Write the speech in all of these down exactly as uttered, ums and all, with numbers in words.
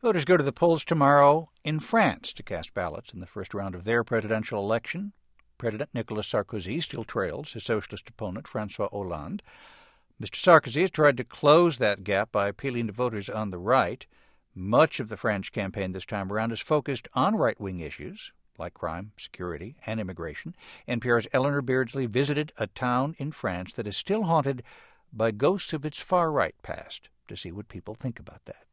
Voters go to the polls tomorrow in France to cast ballots in the first round of their presidential election. President Nicolas Sarkozy still trails his socialist opponent, François Hollande. Mister Sarkozy has tried to close that gap by appealing to voters on the right. Much of the French campaign this time around is focused on right-wing issues like crime, security, and immigration. N P R's Eleanor Beardsley visited a town in France that is still haunted by ghosts of its far-right past to see what people think about that.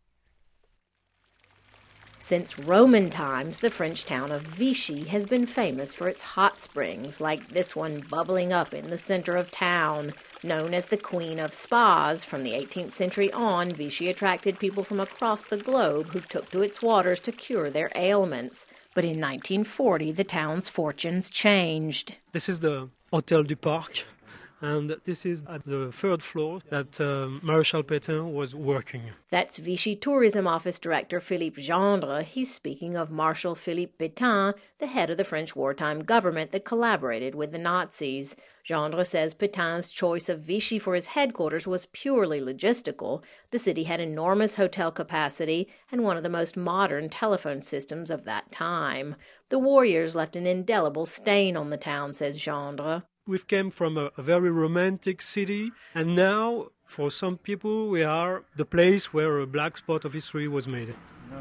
Since Roman times, the French town of Vichy has been famous for its hot springs, like this one bubbling up in the center of town. Known as the Queen of Spas, from the eighteenth century on, Vichy attracted people from across the globe who took to its waters to cure their ailments. But in nineteen forty, the town's fortunes changed. This is the Hôtel du Parc, and this is at the third floor that um, Marshal Pétain was working. That's Vichy Tourism Office Director Philippe Gendre. He's speaking of Marshal Philippe Pétain, the head of the French wartime government that collaborated with the Nazis. Gendre says Pétain's choice of Vichy for his headquarters was purely logistical. The city had enormous hotel capacity and one of the most modern telephone systems of that time. The war years left an indelible stain on the town, says Gendre. We came from a, a very romantic city, and now, for some people, we are the place where a black spot of history was made.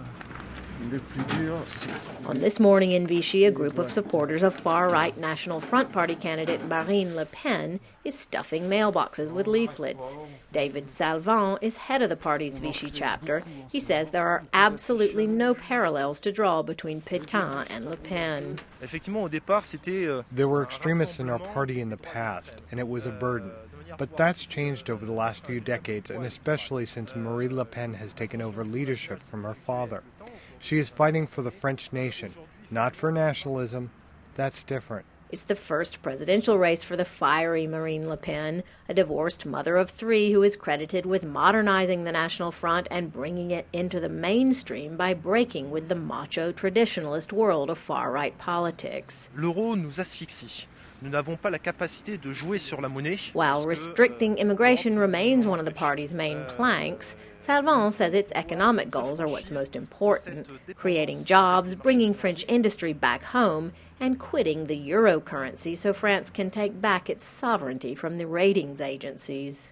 On this morning in Vichy, a group of supporters of far-right National Front Party candidate Marine Le Pen is stuffing mailboxes with leaflets. David Salvant is head of the party's Vichy chapter. He says there are absolutely no parallels to draw between Pétain and Le Pen. There were extremists in our party in the past, and it was a burden. But that's changed over the last few decades, and especially since Marie Le Pen has taken over leadership from her father. She is fighting for the French nation, not for nationalism. That's different. It's the first presidential race for the fiery Marine Le Pen, a divorced mother of three who is credited with modernizing the National Front and bringing it into the mainstream by breaking with the macho traditionalist world of far-right politics. L'euro nous asphyxie. Nous n'avons pas la capacité de jouer sur la monnaie. While restricting immigration remains one of the party's main planks, Salvant says its economic goals are what's most important, creating jobs, bringing French industry back home, and quitting the euro currency so France can take back its sovereignty from the ratings agencies.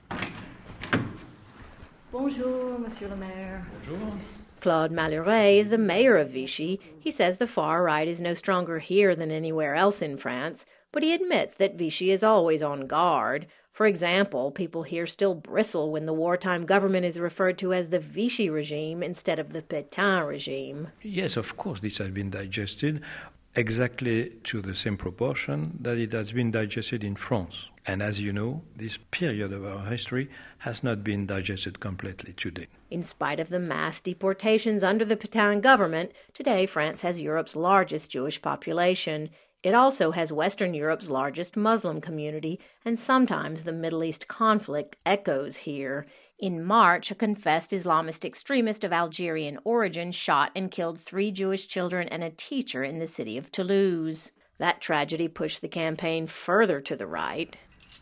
Bonjour, Monsieur le Maire. Bonjour. Claude Malhuret is the mayor of Vichy. He says the far right is no stronger here than anywhere else in France, but he admits that Vichy is always on guard. For example, people here still bristle when the wartime government is referred to as the Vichy regime instead of the Pétain regime. Yes, of course, this has been digested exactly to the same proportion that it has been digested in France. And as you know, this period of our history has not been digested completely today. In spite of the mass deportations under the Pétain government, today France has Europe's largest Jewish population. It also has Western Europe's largest Muslim community, and sometimes the Middle East conflict echoes here. In March, a confessed Islamist extremist of Algerian origin shot and killed three Jewish children and a teacher in the city of Toulouse. That tragedy pushed the campaign further to the right.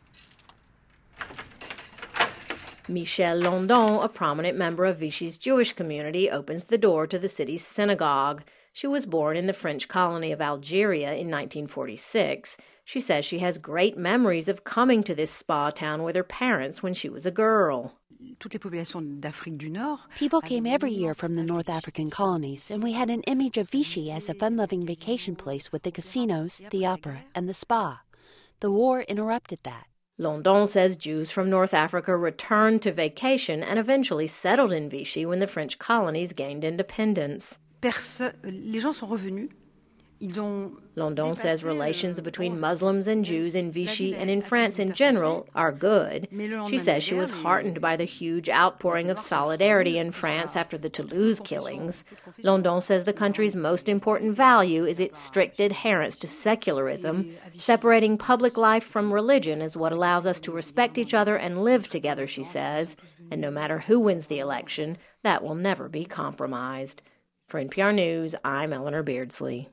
Michèle Landon, a prominent member of Vichy's Jewish community, opens the door to the city's synagogue. She was born in the French colony of Algeria in nineteen forty-six. She says she has great memories of coming to this spa town with her parents when she was a girl. People came every year from the North African colonies, and we had an image of Vichy as a fun-loving vacation place with the casinos, the opera, and the spa. The war interrupted that. Landon says Jews from North Africa returned to vacation and eventually settled in Vichy when the French colonies gained independence. Les gens sont revenus. Landon says relations between Muslims and Jews in Vichy and in France in general are good. She says she was heartened by the huge outpouring of solidarity in France after the Toulouse killings. Landon says the country's most important value is its strict adherence to secularism. Separating public life from religion is what allows us to respect each other and live together, she says. And no matter who wins the election, that will never be compromised. For N P R News, I'm Eleanor Beardsley.